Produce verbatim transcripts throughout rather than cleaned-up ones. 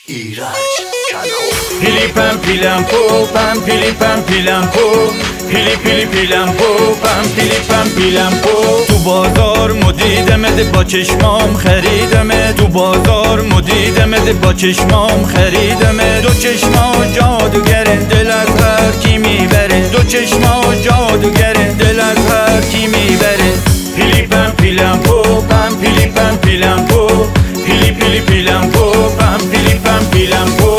ایرج کنو پیلی پم پیلم پو پم پیلی پم پیلم پو پیلی پیلی پیلم پو پم پیلی پم پیلم پو تو بازار مدیدمت با چشمام خریدمت تو بازار مدیدمت با چشمام خریدمت دو چشما جادوگره دل از هر کی میبره دو چشما جادوگره دل از هر کی میبره پیلی پم پیلم پو پم پیلی پم پیلم پو پیلی پیلی پیلم پو پم پیلی پم پیلم پو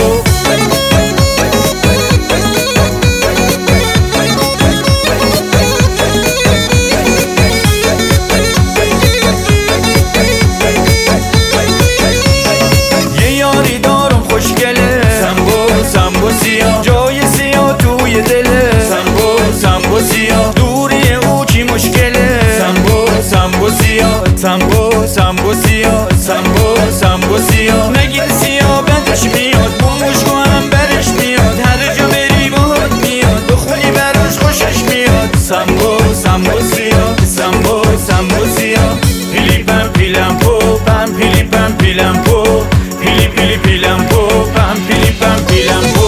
جای سیاه توی دله سنبو سنبو سیاه دوری او چی مشکله سنبو سنبو سیاه سنبو سنبو سیاه سنبو سنبو سیاه نگین سیاه بدش میاد بومش کنم برش میاد هر جا بری باهات میاد بخونی براش خوشش میاد سنبو سنبو سیاه سنبو سنبو سیاه پیلی پم پیلم پو پم پیلی پم پیلم پو پیلی پیلی پیلم پو پم پیلی پم پیلم پو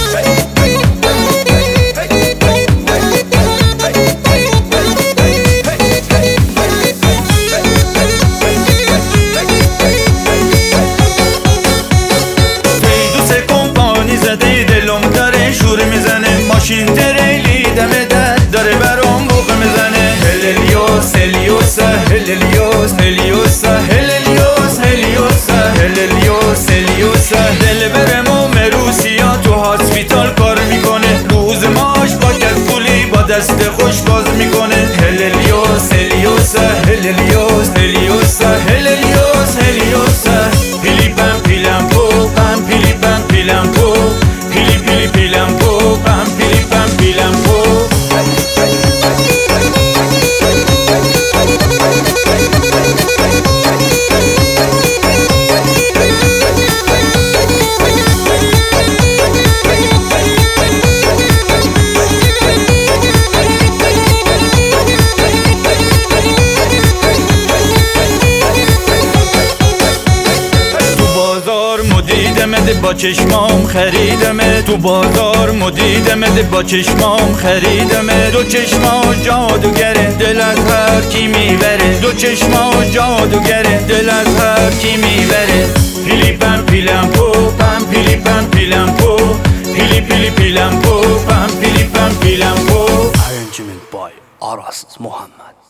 ماشین تریلی دم در داره برام بوق میزنه هلیلیوس هلیوس هلیلیوس هلیوس هلیلیوس هلیوس هلیلیوس هلیوس دل برمو مروسیا تو هاسپیتال کار میکنه روز ماش با کفولی با دست خوش باز میکنه هلیلیوس هلیوس هلیلیوس هلیوس هلیلیوس هلیوس پیلی پم پیلم پو پم پیلی پم پیلم پو پیلی پیلی پیلم پو پم پیلی پم پیلم پو مدیدمت با چشمام خریدمت تو بازار مدیدمت با چشمام خریدمت دو چشما جادوگره دل از هر کی میبره دو چشما جادوگره دل از هر کی میبره پیلی پم پیلم پو پم پیلی پم پیلم پو پیلی پیلی پیلم پو پم پیلی پم پیلم پو Arrangement by Aras Muhammad.